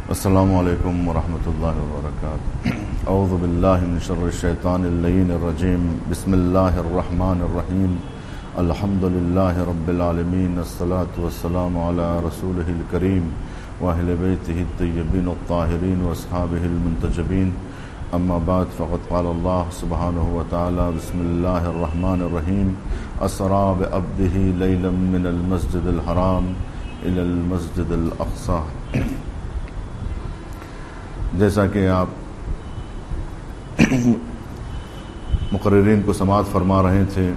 السلام علیکم ورحمۃ اللہ وبرکاتہ۔ اعوذ باللہ من شر الشیطان اللعین الرجیم۔ بسم اللہ الرحمن الرحیم۔ الحمد للہ رب العالمین، الصلاۃ والسلام علی رسولہ الکریم واہل بیتہ الطیبین الطاہرین واصحابہ المنتجبین، اما بعد فقد قال اللہ سبحانہ وتعالی بسم اللہ الرحمن الرحیم۔ اسری بعبدہ لیلا من المسجد الحرام الی المسجد الاقصی۔ جیسا کہ آپ مقررین کو سماعت فرما رہے تھے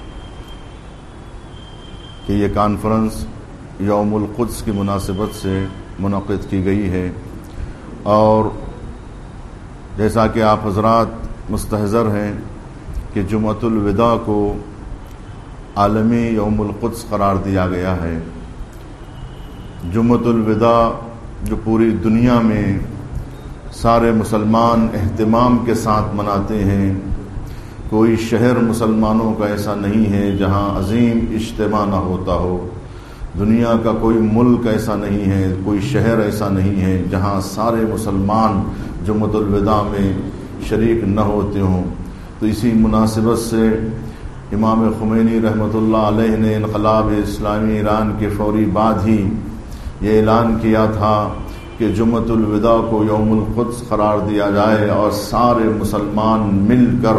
کہ یہ کانفرنس یوم القدس کی مناسبت سے منعقد کی گئی ہے، اور جیسا کہ آپ حضرات مستحضر ہیں کہ جمعۃ الوداع کو عالمی یوم القدس قرار دیا گیا ہے۔ جمعۃ الوداع جو پوری دنیا میں سارے مسلمان اہتمام کے ساتھ مناتے ہیں، کوئی شہر مسلمانوں کا ایسا نہیں ہے جہاں عظیم اجتماع نہ ہوتا ہو، دنیا کا کوئی ملک ایسا نہیں ہے، کوئی شہر ایسا نہیں ہے جہاں سارے مسلمان جمعۃ الوداع میں شریک نہ ہوتے ہوں۔ تو اسی مناسبت سے امام خمینی رحمۃ اللہ علیہ نے انقلاب اسلامی ایران کے فوری بعد ہی یہ اعلان کیا تھا کہ جمعۃ الوداع کو یوم القدس قرار دیا جائے اور سارے مسلمان مل کر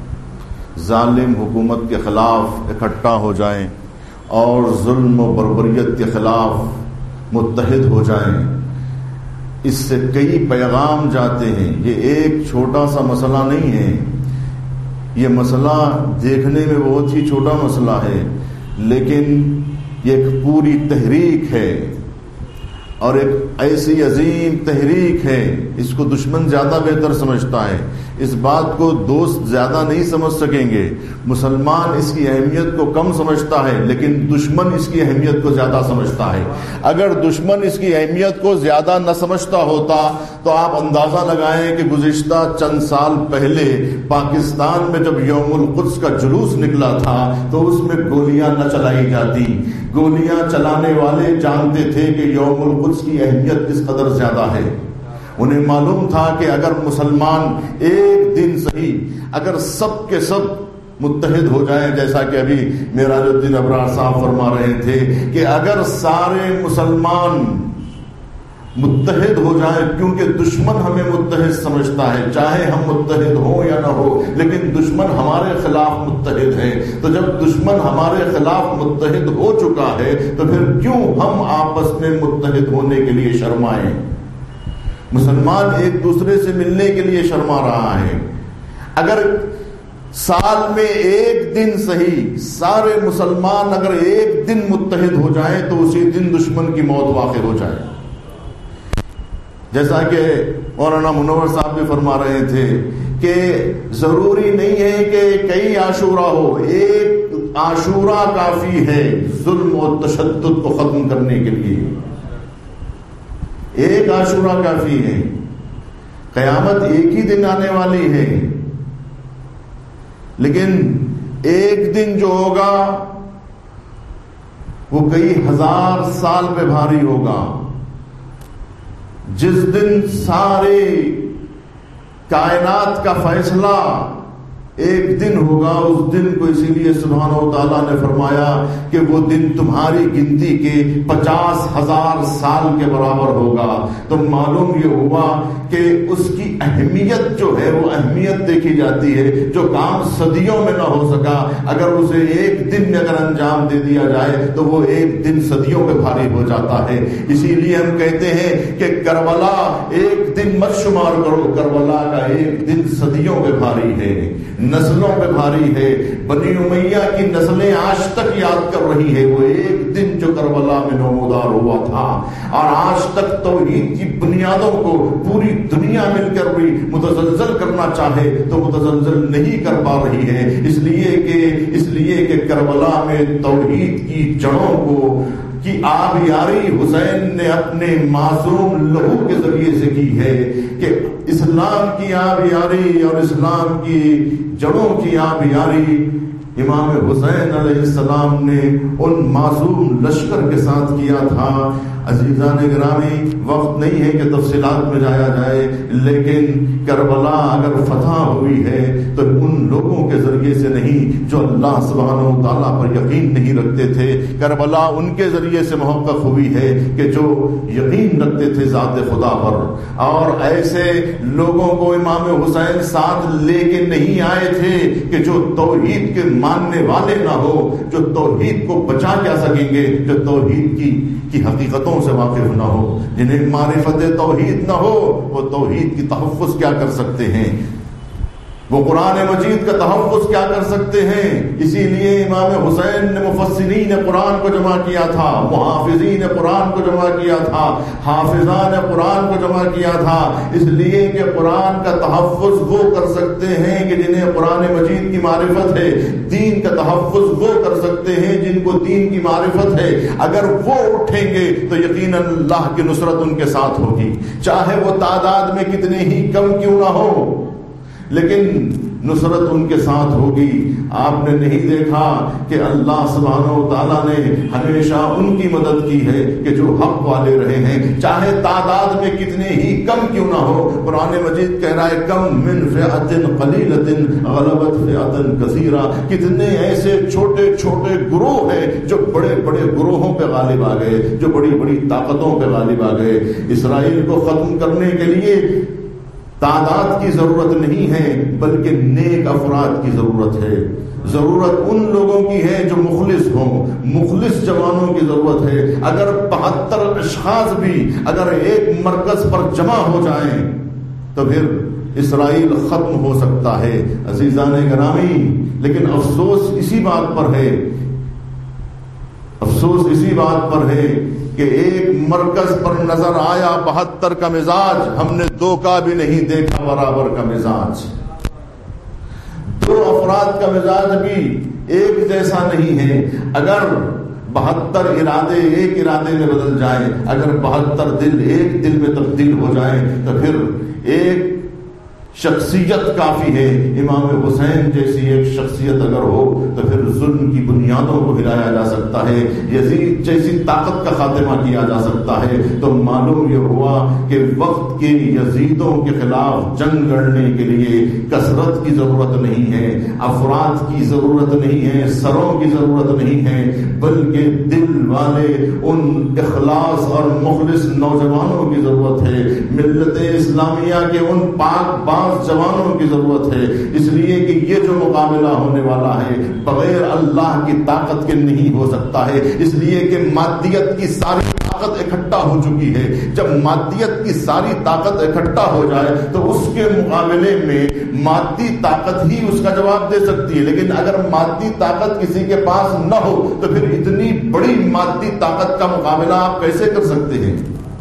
ظالم حکومت کے خلاف اکٹھا ہو جائیں اور ظلم و بربریت کے خلاف متحد ہو جائیں۔ اس سے کئی پیغام جاتے ہیں۔ یہ ایک چھوٹا سا مسئلہ نہیں ہے، یہ مسئلہ دیکھنے میں بہت ہی چھوٹا مسئلہ ہے، لیکن یہ ایک پوری تحریک ہے اور ایک ایسی عظیم تحریک ہے، اس کو دشمن زیادہ بہتر سمجھتا ہے، اس بات کو دوست زیادہ نہیں سمجھ سکیں گے۔ مسلمان اس کی اہمیت کو کم سمجھتا ہے، لیکن دشمن اس کی اہمیت کو زیادہ سمجھتا ہے۔ اگر دشمن اس کی اہمیت کو زیادہ نہ سمجھتا ہوتا تو آپ اندازہ لگائیں کہ گزشتہ چند سال پہلے پاکستان میں جب یوم القدس کا جلوس نکلا تھا تو اس میں گولیاں نہ چلائی جاتی۔ گولیاں چلانے والے جانتے تھے کہ یوم القدس کی اہمیت کس قدر زیادہ ہے۔ انہیں معلوم تھا کہ اگر مسلمان ایک دن صحیح، اگر سب کے سب متحد ہو جائیں، جیسا کہ ابھی معراج الدین ابرار صاحب فرما رہے تھے کہ اگر سارے مسلمان متحد ہو جائیں، کیونکہ دشمن ہمیں متحد سمجھتا ہے، چاہے ہم متحد ہوں یا نہ ہو، لیکن دشمن ہمارے خلاف متحد ہے۔ تو جب دشمن ہمارے خلاف متحد ہو چکا ہے تو پھر کیوں ہم آپس میں متحد ہونے کے لیے شرمائیں؟ مسلمان ایک دوسرے سے ملنے کے لیے شرما رہا ہے۔ اگر سال میں ایک دن صحیح سارے مسلمان اگر ایک دن متحد ہو جائیں تو اسی دن دشمن کی موت واقع ہو جائے۔ جیسا کہ مولانا منور صاحب بھی فرما رہے تھے کہ ضروری نہیں ہے کہ کئی عاشورہ ہو، ایک عاشورہ کافی ہے ظلم و تشدد کو ختم کرنے کے لیے۔ ایک عاشورہ کافی ہے۔ قیامت ایک ہی دن آنے والی ہے، لیکن ایک دن جو ہوگا وہ کئی ہزار سال پہ بھاری ہوگا۔ جس دن سارے کائنات کا فیصلہ ایک دن ہوگا، اس دن کو اسی لیے سبحانہ و تعالیٰ نے فرمایا کہ وہ دن تمہاری گنتی کے 50,000 سال کے برابر ہوگا۔ تو معلوم یہ ہوا کہ اس کی اہمیت جو ہے وہ اہمیت دیکھی جاتی ہے۔ جو کام صدیوں میں نہ ہو سکا، اگر اسے ایک دن میں اگر انجام دے دیا جائے تو وہ ایک دن صدیوں پہ بھاری ہو جاتا ہے۔ اسی لیے ہم کہتے ہیں کہ کربلا ایک دن مت شمار کرو، کربلا کا ایک دن صدیوں پہ بھاری ہے، نسلوں پہ بھاری ہے۔ بنی امیہ کی نسلیں آج تک یاد کر رہی ہے وہ ایک دن جو کربلا میں نمودار ہوا تھا، اور آج تک توحید کی بنیادوں کو پوری دنیا مل کر بھی متزلزل کرنا چاہے تو متزلزل نہیں کر پا رہی ہے، اس لیے کہ کربلا میں توحید کی جڑوں کو کی آبیاری حسین نے اپنے معصوم لہو کے ذریعے سے کی ہے، کہ اسلام کی آبیاری اور اسلام کی جڑوں کی آبیاری امام حسین علیہ السلام نے ان معصوم لشکر کے ساتھ کیا تھا۔ عزیزان گرامی، وقت نہیں ہے کہ تفصیلات میں جایا جائے، لیکن کربلا اگر فتح ہوئی ہے تو ان لوگوں کے ذریعے سے نہیں جو اللہ سبحانہ و تعالیٰ پر یقین نہیں رکھتے تھے۔ کربلا ان کے ذریعے سے محقق ہوئی ہے کہ جو یقین رکھتے تھے ذات خدا پر، اور ایسے لوگوں کو امام حسین ساتھ لے کے نہیں آئے تھے کہ جو توحید کے ماننے والے نہ ہو، جو توحید کو بچا کیا سکیں گے، جو توحید کی حقیقتوں سے واقف نہ ہو، جنہیں معرفت توحید نہ ہو، وہ توحید کی تحفظ کیا کر سکتے ہیں، وہ قرآن مجید کا تحفظ کیا کر سکتے ہیں؟ اسی لیے امام حسین نے مفسرین قرآن کو جمع کیا تھا، محافظین قرآن کو جمع کیا تھا، حافظان قرآن کو جمع کیا تھا، اس لیے کہ قرآن کا تحفظ وہ کر سکتے ہیں کہ جنہیں قرآن مجید کی معرفت ہے، دین کا تحفظ وہ کر سکتے ہیں جن کو دین کی معرفت ہے۔ اگر وہ اٹھیں گے تو یقیناً اللہ کی نصرت ان کے ساتھ ہوگی، چاہے وہ تعداد میں کتنے ہی کم کیوں نہ ہو، لیکن نصرت ان کے ساتھ ہوگی۔ آپ نے نہیں دیکھا کہ اللہ سبحانہ و تعالیٰ نے ہمیشہ ان کی مدد کی ہے کہ جو حق والے رہے ہیں، چاہے تعداد میں کتنے ہی کم کیوں نہ ہو۔ قرآن مجید کہہ رہا ہے کم من فئۃ قلیلۃ غلبت فئۃ کثیرہ، کتنے ایسے چھوٹے چھوٹے گروہ ہیں جو بڑے بڑے گروہوں پہ غالب آ گئے، جو بڑی بڑی طاقتوں پہ غالب آ گئے۔ اسرائیل کو ختم کرنے کے لیے تعداد کی ضرورت نہیں ہے، بلکہ نیک افراد کی ضرورت ہے۔ ضرورت ان لوگوں کی ہے جو مخلص ہوں، مخلص جوانوں کی ضرورت ہے۔ اگر 72 اشخاص بھی اگر ایک مرکز پر جمع ہو جائیں تو پھر اسرائیل ختم ہو سکتا ہے۔ عزیزان گرامی، لیکن افسوس اسی بات پر ہے، افسوس اسی بات پر ہے کہ ایک مرکز پر نظر آیا 72 کا مزاج، ہم نے 2 کا بھی نہیں دیکھا برابر کا مزاج۔ 2 افراد کا مزاج بھی ایک جیسا نہیں ہے۔ اگر 72 ارادے ایک ارادے میں بدل جائیں، اگر 72 دل ایک دل میں تبدیل ہو جائیں تو پھر ایک شخصیت کافی ہے۔ امام حسین جیسی ایک شخصیت اگر ہو تو پھر ظلم کی بنیادوں کو ہلایا جا سکتا ہے، یزید جیسی طاقت کا خاتمہ کیا جا سکتا ہے۔ تو معلوم یہ ہوا کہ وقت کے یزیدوں کے خلاف جنگ لڑنے کے لیے کثرت کی ضرورت نہیں ہے، افراد کی ضرورت نہیں ہے، سروں کی ضرورت نہیں ہے، بلکہ دل والے ان اخلاص اور مخلص نوجوانوں کی ضرورت ہے، ملت اسلامیہ کے ان پاک باز جوانوں کی ضرورت ہے۔ اس لیے کہ یہ جو مقابلہ ہونے والا ہے بغیر اللہ کی طاقت کے نہیں ہو سکتا ہے، اس لیے کہ مادیت کی ساری طاقت اکٹھا ہو چکی ہے۔ جب مادیت کی ساری طاقت اکٹھا ہو جائے تو اس کے مقابلے میں مادی طاقت ہی اس کا جواب دے سکتی ہے، لیکن اگر مادی طاقت کسی کے پاس نہ ہو تو پھر اتنی بڑی مادی طاقت کا مقابلہ آپ کیسے کر سکتے ہیں؟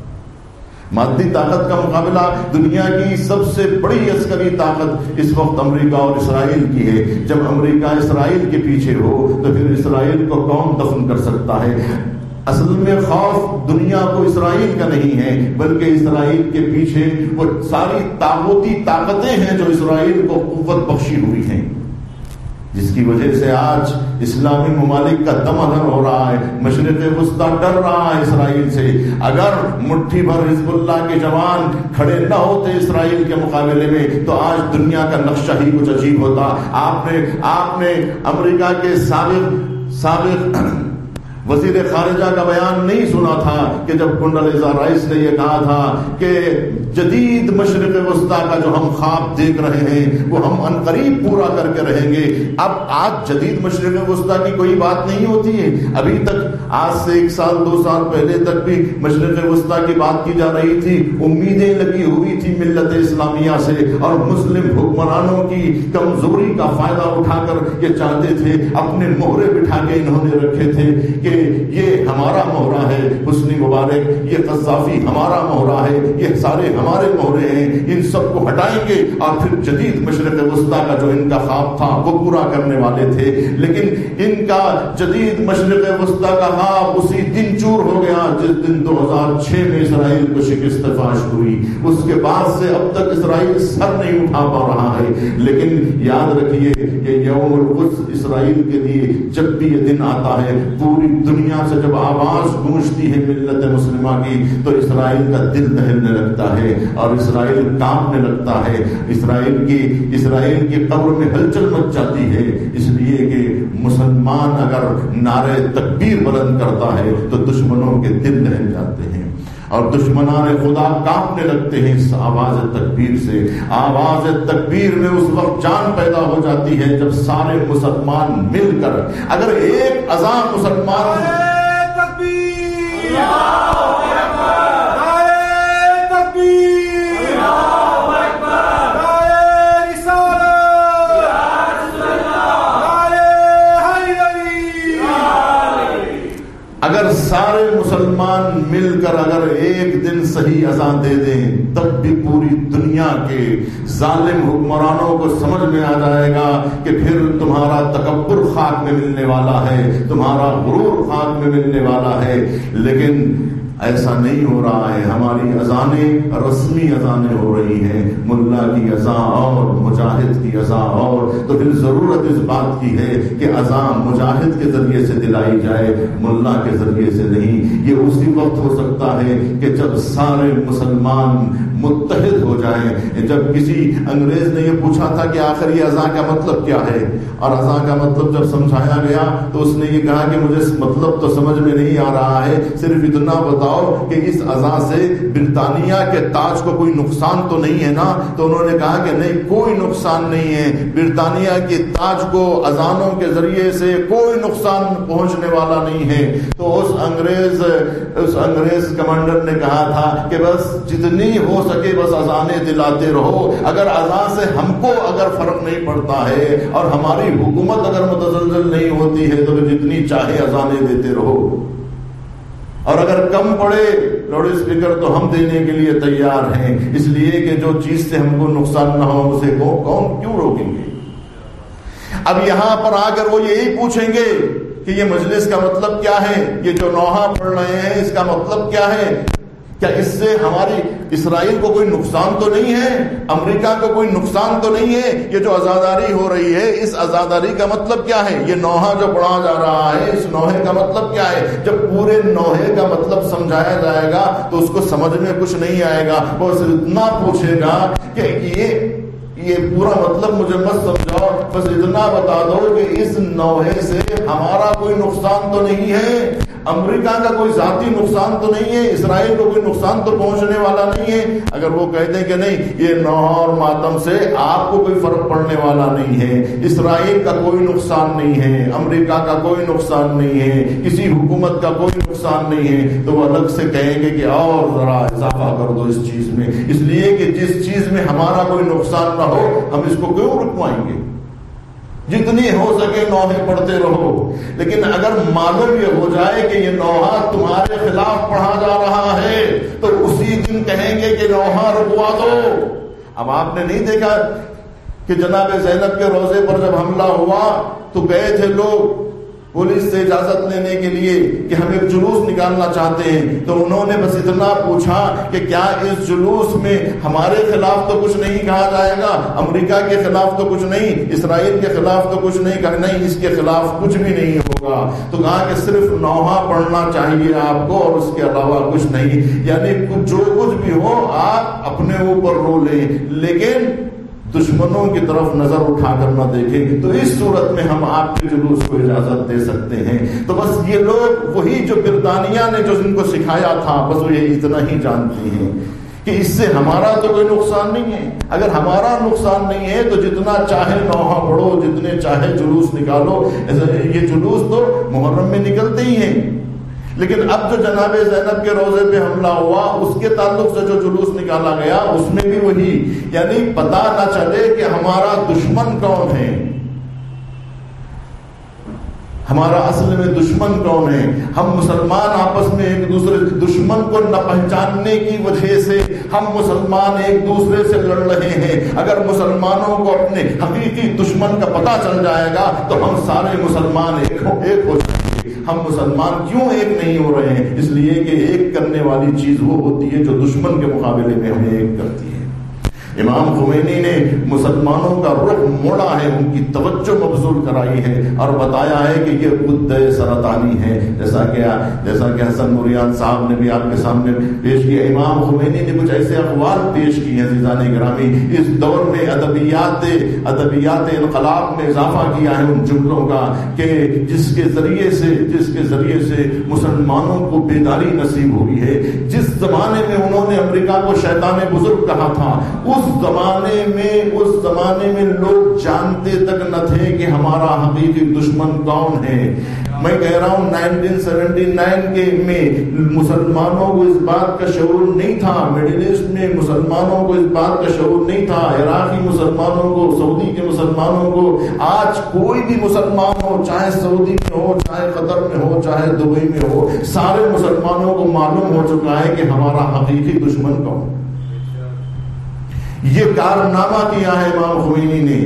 مادی طاقت کا مقابلہ دنیا کی سب سے بڑی عسکری طاقت اس وقت امریکہ اور اسرائیل کی ہے۔ جب امریکہ اسرائیل کے پیچھے ہو تو پھر اسرائیل کو کون دفن کر سکتا ہے؟ اصل میں خوف دنیا کو اسرائیل کا نہیں ہے، بلکہ اسرائیل کے پیچھے وہ ساری طاغوتی طاقتیں ہیں جو اسرائیل کو قوت بخشی ہوئی ہیں، جس کی وجہ سے آج اسلامی ممالک کا دم ادھم ہو رہا ہے۔ مشرق وسطیٰ ڈر رہا ہے اسرائیل سے۔ اگر مٹھی بھر حزب اللہ کے جوان کھڑے نہ ہوتے اسرائیل کے مقابلے میں تو آج دنیا کا نقشہ ہی کچھ عجیب ہوتا۔ آپ نے امریکہ کے سابق وزیر خارجہ کا بیان نہیں سنا تھا کہ جب کنڈلیزا رائس نے یہ کہا تھا کہ جدید مشرق وسطیٰ کا جو ہم خواب دیکھ رہے ہیں وہ ہم عنقریب پورا کر کے رہیں گے۔ اب آج جدید مشرق وسطیٰ کی کوئی بات نہیں ہوتی ہے۔ ابھی تک آج سے 1 سال 2 سال پہلے تک بھی مشرق وسطیٰ کی بات کی جا رہی تھی، امیدیں لگی ہوئی تھی ملت اسلامیہ سے، اور مسلم حکمرانوں کی کمزوری کا فائدہ اٹھا کر یہ چاہتے تھے، اپنے مہرے بٹھا کے انہوں نے رکھے تھے کہ یہ ہمارا مہرہ ہے حسنی مبارک، یہ قذافی ہمارا مہرہ ہے، یہ سارے ہمارے مہرے ہیں، ان سب کو ہٹائیں گے اور پھر جدید مشرق وسطیٰ کا جو ان کا خواب تھا وہ پورا کرنے والے تھے۔ لیکن ان کا جدید مشرق وسطیٰ کا خواب اسی دن چور ہو گیا جس دن 2006 میں اسرائیل کو شکست فاش ہوئی۔ اس کے بعد سے اب تک اسرائیل سر نہیں اٹھا پا رہا ہے۔ لیکن یاد رکھیے کہ یوم القدس اسرائیل کے لیے جب بھی یہ دن آتا ہے پوری دنیا سے جب آواز گونجتی ہے ملت مسلمہ کی تو اسرائیل کا دل دہلنے لگتا ہے اور اسرائیل کانپنے لگتا ہے، اسرائیل کی قبر میں ہلچل مچ جاتی ہے، اس لیے کہ مسلمان اگر نعرے تکبیر بلند کرتا ہے تو دشمنوں کے دل دہل جاتے ہیں اور دشمنان خدا کانپنے لگتے ہیں اس آواز تکبیر سے۔ آواز تکبیر میں اس وقت جان پیدا ہو جاتی ہے جب سارے مسلمان مل کر، اگر ایک اذان مسلمان اگر سارے مسلمان مل کر اگر ایک دن صحیح اذان دے دیں تب بھی پوری دنیا کے ظالم حکمرانوں کو سمجھ میں آ جائے گا کہ پھر تمہارا تکبر خاک میں ملنے والا ہے، تمہارا غرور خاک میں ملنے والا ہے۔ لیکن ایسا نہیں ہو رہا ہے، ہماری اذانیں رسمی اذانیں ہو رہی ہیں، ملا کی اذان اور مجاہد کی اذان اور، تو پھر ضرورت اس بات کی ہے کہ اذان مجاہد کے ذریعے سے دلائی جائے، ملا کے ذریعے سے نہیں۔ یہ اسی وقت ہو سکتا ہے کہ جب سارے مسلمان متحد ہو جائیں۔ جب کسی انگریز نے یہ پوچھا تھا کہ آخر یہ اذان کا مطلب کیا ہے، اور اذان کا مطلب جب سمجھایا گیا تو اس نے یہ کہا کہ مجھے مطلب تو سمجھ میں نہیں آ رہا ہے، صرف اتنا بتاؤ کہ اس اذان سے برطانیہ کے تاج کو کوئی نقصان تو نہیں ہے نا؟ تو انہوں نے کہا کہ نہیں، کوئی نقصان نہیں ہے، برطانیہ کے تاج کو اذانوں کے ذریعے سے کوئی نقصان پہنچنے والا نہیں ہے۔ تو اس انگریز کمانڈر نے کہا تھا کہ بس جتنی ہو سکے بس اذانیں دلاتے رہو، اگر اذان سے ہم کو اگر فرق نہیں پڑتا ہے اور ہماری حکومت اگر متزلزل نہیں ہوتی ہے تو جتنی چاہے اذانیں دیتے رہو، اور اگر کم پڑے لاؤڈ اسپیکر تو ہم دینے کے لیے تیار ہیں، اس لیے کہ جو چیز سے ہم کو نقصان نہ ہو اسے کون کیوں روکیں گے۔ اب یہاں پر آ کر وہ یہی پوچھیں گے کہ یہ مجلس کا مطلب کیا ہے، یہ جو نوحہ پڑھ رہے ہیں اس کا مطلب کیا ہے، کیا اس سے ہماری اسرائیل کو کوئی نقصان تو نہیں ہے، امریکہ کو کوئی نقصان تو نہیں ہے، یہ جو عزاداری ہو رہی ہے اس عزاداری کا مطلب کیا ہے، یہ نوحہ جو پڑھا جا رہا ہے اس نوحے کا مطلب کیا ہے۔ جب پورے نوحے کا مطلب سمجھایا جائے گا تو اس کو سمجھ میں کچھ نہیں آئے گا، وہ اتنا پوچھے گا کہ یہ پورا مطلب مجھے مت سمجھاؤ، بس اتنا بتا دو کہ اس نوحے سے ہمارا کوئی نقصان تو نہیں ہے، امریکہ کا کوئی ذاتی نقصان تو نہیں ہے، اسرائیل کو کوئی نقصان تو پہنچنے والا نہیں ہے۔ اگر وہ کہتے ہیں کہ نہیں یہ نوحہ اور ماتم سے آپ کو کوئی فرق پڑنے والا نہیں ہے، اسرائیل کا کوئی نقصان نہیں ہے، امریکہ کا کوئی نقصان نہیں ہے، کسی حکومت کا کوئی نقصان نہیں ہے، تو وہ الگ سے کہیں گے کہ اور ذرا اضافہ کر دو اس چیز میں، اس لیے کہ جس چیز میں ہمارا کوئی نقصان نہ ہو ہم اس کو کیوں رکوائیں گے، جتنی ہو سکے نوحے پڑھتے رہو۔ لیکن اگر معلوم یہ ہو جائے کہ یہ نوحہ تمہارے خلاف پڑھا جا رہا ہے تو اسی دن کہیں گے کہ نوحہ رکوا دو۔ اب آپ نے نہیں دیکھا کہ جناب زینب کے روضے پر جب حملہ ہوا تو گئے تھے لوگ پولیس سے اجازت لینے کے لیے کہ ہم ایک جلوس نکالنا چاہتے ہیں، تو انہوں نے بس اتنا پوچھا کہ کیا اس جلوس میں ہمارے خلاف تو کچھ نہیں کہا جائے گا، امریکہ کے خلاف تو کچھ نہیں، اسرائیل کے خلاف تو کچھ نہیں کہا، نہیں اس کے خلاف کچھ بھی نہیں ہوگا۔ تو کہا کہ صرف نوحہ پڑھنا چاہیے آپ کو اور اس کے علاوہ کچھ نہیں، یعنی جو کچھ بھی ہو آپ اپنے اوپر رو لیں لیکن دشمنوں کی طرف نظر اٹھا کر نہ دیکھیں، تو اس صورت میں ہم آپ کے جلوس کو اجازت دے سکتے ہیں۔ تو بس یہ لوگ وہی جو برطانیہ نے جو ان کو سکھایا تھا بس وہ یہ اتنا ہی جانتی ہیں کہ اس سے ہمارا تو کوئی نقصان نہیں ہے۔ اگر ہمارا نقصان نہیں ہے تو جتنا چاہے نوحہ پڑھو، جتنے چاہے جلوس نکالو، یہ جلوس تو محرم میں نکلتے ہی ہیں۔ لیکن اب جو جناب زینب کے روضے پہ حملہ ہوا اس کے تعلق سے جو جلوس نکالا گیا اس میں بھی وہی، یعنی پتہ نہ چلے کہ ہمارا دشمن کون ہے، ہمارا اصل میں دشمن کون ہے۔ ہم مسلمان آپس میں ایک دوسرے دشمن کو نہ پہچاننے کی وجہ سے ہم مسلمان ایک دوسرے سے لڑ رہے ہیں۔ اگر مسلمانوں کو اپنے حقیقی دشمن کا پتہ چل جائے گا تو ہم سارے مسلمان ایک ہو جائیں گے۔ ہم مسلمان کیوں ایک نہیں ہو رہے ہیں؟ اس لیے کہ ایک کرنے والی چیز وہ ہوتی ہے جو دشمن کے مقابلے میں ہمیں ایک کرتی ہے۔ امام خمینی نے مسلمانوں کا رخ موڑا ہے، ان کی توجہ مبذول کرائی ہے اور بتایا ہے کہ یہ غدہ سرطانی ہے، جیسا کہ حسن موریان صاحب نے بھی آپ کے سامنے پیش کیا۔ امام خمینی نے کچھ ایسے اقوال پیش کیے ہیں عزیزان گرامی، اس دور میں ادبیات انقلاب میں اضافہ کیا ہے ان جملوں کا کہ جس کے ذریعے سے مسلمانوں کو بیداری نصیب ہوئی ہے۔ جس زمانے میں انہوں نے امریکہ کو شیطان بزرگ کہا تھا، اس زمانے میں لوگ جانتے تک نہ تھے کہ ہمارا حقیقی دشمن کون ہے۔ میں کہہ رہا ہوں 1979 میں مسلمانوں کو اس بات کا شعور نہیں تھا، مڈل ایسٹ میں مسلمانوں کو اس بات کا شعور نہیں تھا، عراقی مسلمانوں کو، سعودی کے مسلمانوں کو۔ آج کوئی بھی مسلمان ہو، چاہے سعودی میں ہو، چاہے قطر میں ہو، چاہے دبئی میں ہو، سارے مسلمانوں کو معلوم ہو چکا ہے کہ ہمارا حقیقی دشمن کون۔ یہ کارنامہ کیا ہے امام خمینی نے،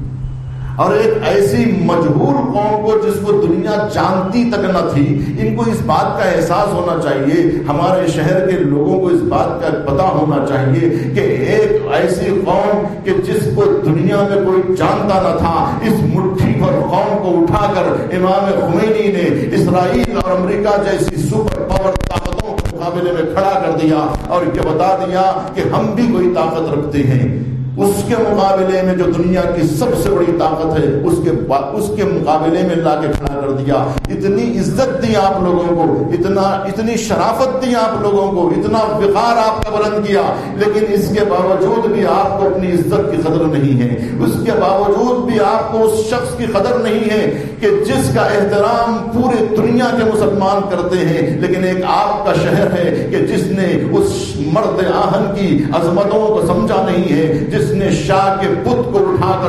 اور ایک ایسی مجہول قوم کو جس کو دنیا جانتی تک نہ تھی، ان کو اس بات کا احساس ہونا چاہیے، ہمارے شہر کے لوگوں کو اس بات کا پتہ ہونا چاہیے کہ ایک ایسی قوم کہ جس کو دنیا میں کوئی جانتا نہ تھا، اس مٹھی بھر قوم کو اٹھا کر امام خمینی نے اسرائیل اور امریکہ جیسی سپر پاور طاقتوں کے مقابلے میں کھڑا کر دیا اور یہ بتا دیا کہ ہم بھی کوئی طاقت رکھتے ہیں۔ اس کے مقابلے میں جو دنیا کی سب سے بڑی طاقت ہے، اس کے مقابلے میں لا کے کھڑا کر دیا۔ اتنی عزت دی آپ لوگوں کو، اتنی شرافت دی آپ لوگوں کو، اتنا وقار آپ کا بلند کیا، لیکن اس کے باوجود بھی آپ کو اپنی عزت کی قدر نہیں ہے، اس کے باوجود بھی آپ کو اس شخص کی قدر نہیں ہے کہ جس کا احترام پورے دنیا کے مسلمان کرتے ہیں، لیکن ایک آپ کا شہر ہے کہ جس نے اس مرد آہن کی عظمتوں کو سمجھا نہیں ہے، جس نے شاہ کے بت کو اٹھا کر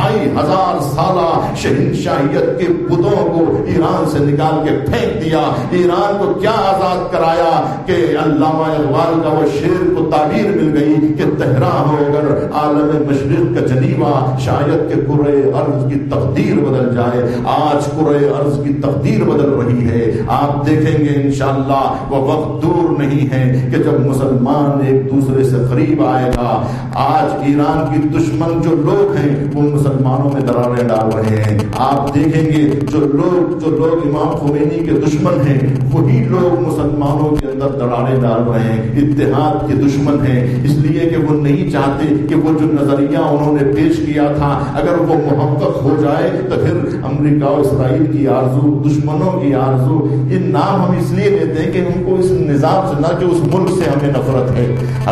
2500 سالہ شہنشاہیت کے بتوں کو ایران سے نکال کے پھینک دیا۔ ایران کو کیا آزاد کرایا کہ علامہ اقبال کا وہ شعر کو تعبیر مل گئی کہ تہرا ہو اگر عالم مشرق کا جنیوا، شاید کہ کرۂ ارض کی تقدیر بدل جائے۔ آج کرۂ ارض کی تقدیر بدل رہی ہے، آپ دیکھیں گے انشاءاللہ وہ وقت دور نہیں ہے کہ جب مسلمان ایک دوسرے سے قریب آئے گا۔ آج ایران کی دشمن جو لوگ ہیں وہ مسلمانوں میں دراریں ڈال رہے ہیں۔ آپ دیکھیں گے جو لوگ امام خمینی کے دشمن ہیں، وہی لوگ مسلمانوں کے اندر دراریں ڈال رہے ہیں، اتحاد کے دشمن ہیں، اس لیے کہ وہ نہیں چاہتے کہ وہ جو نظریہ انہوں نے پیش کیا تھا اگر وہ محقق ہو جائے تو پھر امریکہ اور اسرائیل کی آرزو، دشمنوں کی آرزو، یہ نام ہم اس لیے لیتے ہیں کہ ان کو اس نظام سے، نہ کہ اس ملک سے ہمیں نفرت ہے،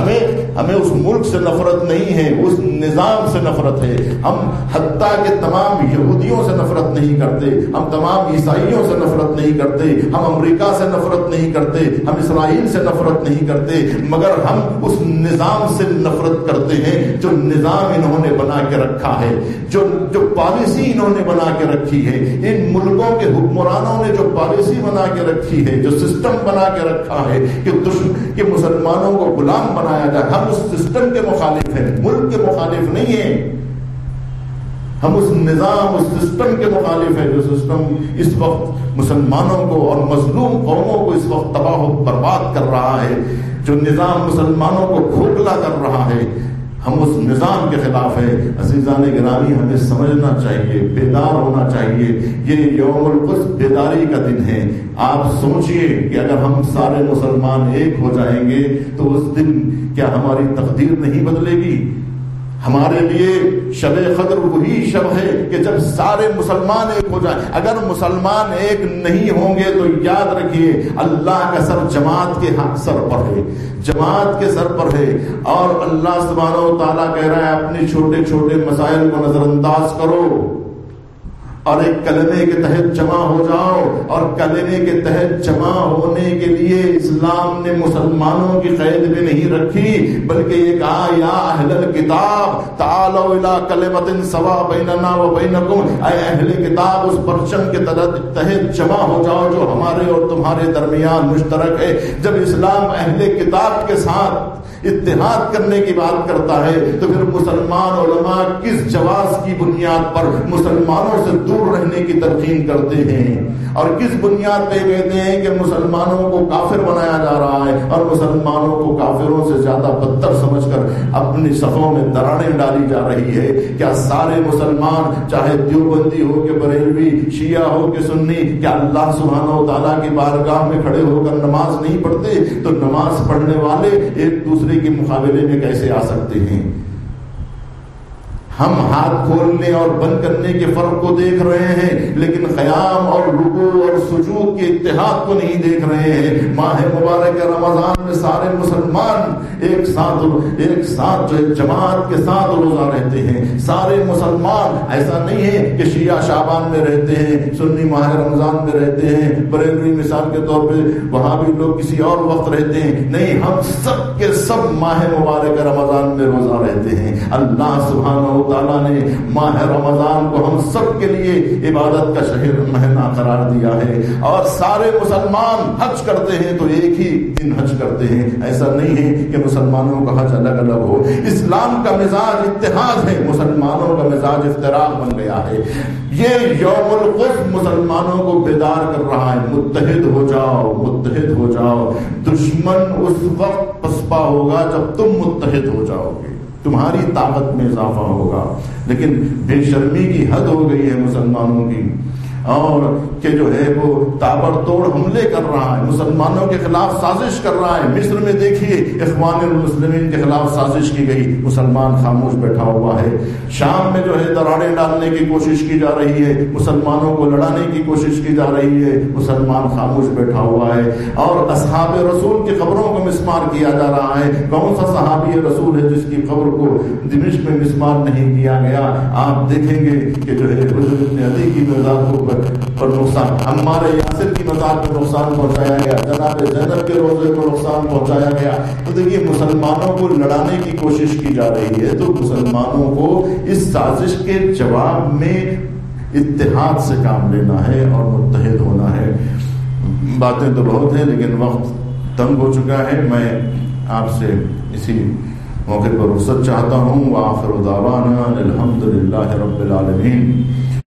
ہمیں اس ملک سے نفرت نہیں ہے، اس نظام سے نفرت ہے۔ ہم حتیٰ کہ تمام یہودیوں سے نفرت نہیں کرتے، ہم تمام عیسائیوں سے نفرت نہیں کرتے، ہم امریکہ سے نفرت نہیں کرتے، ہم اسرائیل سے نفرت نہیں کرتے، مگر ہم اس نظام سے نفرت کرتے ہیں جو نظام انہوں نے بنا کے رکھا ہے، جو پالیسی انہوں نے بنا کے رکھی ہے، ان ملکوں کے حکمرانوں نے جو پالیسی بنا کے رکھی ہے، جو سسٹم بنا کے رکھا ہے کہ مسلمانوں کو غلام بنایا جائے، ہم اس سسٹم کے مخالف ہیں، ملک کے مخالف نہیں ہیں، ہم اس نظام، اس سسٹم کے مخالف ہیں جو سسٹم اس وقت مسلمانوں کو اور مظلوم قوموں کو اس وقت تباہ و برباد کر رہا ہے، جو نظام مسلمانوں کو کھوکھلا کر رہا ہے، ہم اس نظام کے خلاف ہے۔ عزیزان گرامی، ہمیں سمجھنا چاہیے، بیدار ہونا چاہیے۔ یہ یوم القدس بیداری کا دن ہے۔ آپ سوچئے کہ اگر ہم سارے مسلمان ایک ہو جائیں گے تو اس دن کیا ہماری تقدیر نہیں بدلے گی؟ ہمارے لیے شب قدر وہی شب ہے کہ جب سارے مسلمان ایک ہو جائیں۔ اگر مسلمان ایک نہیں ہوں گے تو یاد رکھیے اللہ کا سر جماعت کے سر پر ہے، جماعت کے سر پر ہے، اور اللہ سبحانہ و تعالیٰ کہہ رہا ہے اپنے چھوٹے چھوٹے مسائل کو نظر انداز کرو اور ایک کلمے کے تحت جمع ہو جاؤ۔ اور کلمے کے تحت جمع ہونے کے لیے اسلام نے مسلمانوں کی قید بھی نہیں رکھی، بلکہ یہ کہا یا اہل الکتاب تعالوا الی کلمۃ سواء بیننا و بینکم، اے اہل کتاب اس پرچم کے تحت جمع ہو جاؤ جو ہمارے اور تمہارے درمیان مشترک ہے۔ جب اسلام اہل کتاب کے ساتھ اتحاد کرنے کی بات کرتا ہے تو پھر مسلمان علماء کس جواز کی بنیاد پر مسلمانوں سے دور رہنے کی تلقین کرتے ہیں اور کس بنیاد پہ کہتے ہیں کہ مسلمانوں کو کافر بنایا جا رہا ہے اور مسلمانوں کو کافروں سے زیادہ بدتر سمجھ کر اپنی صفوں میں دراڑیں ڈالی جا رہی ہے؟ کیا سارے مسلمان چاہے دیوبندی ہو کہ بریلوی، شیعہ ہو کہ سنی، کیا اللہ سبحانہ و تعالیٰ کی بارگاہ میں کھڑے ہو کر نماز نہیں پڑھتے؟ تو نماز پڑھنے والے ایک دوسرے کے مقابلے میں کیسے آ سکتے ہیں؟ ہم ہاتھ کھولنے اور بند کرنے کے فرق کو دیکھ رہے ہیں لیکن قیام اور رکوع اور سجود کے اتحاد کو نہیں دیکھ رہے ہیں۔ ماہ مبارک رمضان میں سارے مسلمان ایک ساتھ جو ہے جماعت کے ساتھ روزہ رہتے ہیں۔ سارے مسلمان، ایسا نہیں ہے کہ شیعہ شعبان میں رہتے ہیں، سنی ماہ رمضان میں رہتے ہیں، بریلوی مثال کے طور پہ وہاں بھی لوگ کسی اور وقت رہتے ہیں، نہیں، ہم سب کے سب ماہ مبارک رمضان میں روزہ رہتے ہیں۔ اللہ سبحانہ تعالیٰ نے ماہ رمضان کو ہم سب کے لیے عبادت کا شہر مہینہ قرار دیا ہے اور سارے مسلمان حج کرتے ہیں تو ایک ہی دن حج کرتے ہیں۔ ایسا نہیں ہے کہ مسلمانوں کا حج الگ الگ ہو۔ اسلام کا مزاج اتحاد ہے، مسلمانوں کا مزاج افتراق بن گیا ہے۔ یہ یوم القدس مسلمانوں کو بیدار کر رہا ہے، متحد ہو جاؤ، متحد ہو جاؤ۔ دشمن اس وقت پسپا ہوگا جب تم متحد ہو جاؤ گے، تمہاری طاقت میں اضافہ ہوگا۔ لیکن بے شرمی کی حد ہو گئی ہے مسلمانوں کی، اور کہ جو ہے وہ تابڑ توڑ حملے کر رہا ہے، مسلمانوں کے خلاف سازش کر رہا ہے۔ مصر میں دیکھیے اخوان المسلمین کے خلاف سازش کی گئی، مسلمان خاموش بیٹھا ہوا ہے۔ شام میں جو ہے دراڑیں ڈالنے کی کوشش کی جا رہی ہے، مسلمانوں کو لڑانے کی کوشش کی جا رہی ہے، مسلمان خاموش بیٹھا ہوا ہے۔ اور اصحاب رسول کی قبروں کو مسمار کیا جا رہا ہے۔ کون سا صحابی رسول ہے جس کی قبر کو دمشق میں مسمار نہیں کیا گیا؟ آپ دیکھیں گے کہ جو ہے حضرت ابن عدی کی مزار کو پر نقصان، عمار یاسر کی مزار کو نقصان پہنچایا گیا، جناب زینب کے روزے کو نقصان پہنچایا گیا۔ تو دیکھیے مسلمانوں کو لڑانے کی کوشش کی جا رہی ہے، تو مسلمانوں کو اس سازش کے جواب میں اتحاد سے کام لینا ہے اور متحد ہونا ہے۔ باتیں تو بہت ہیں لیکن وقت تنگ ہو چکا ہے۔ میں آپ سے اسی موقع پر رخصت چاہتا ہوں۔ وآخر دعوانا الحمدللہ رب العالمین۔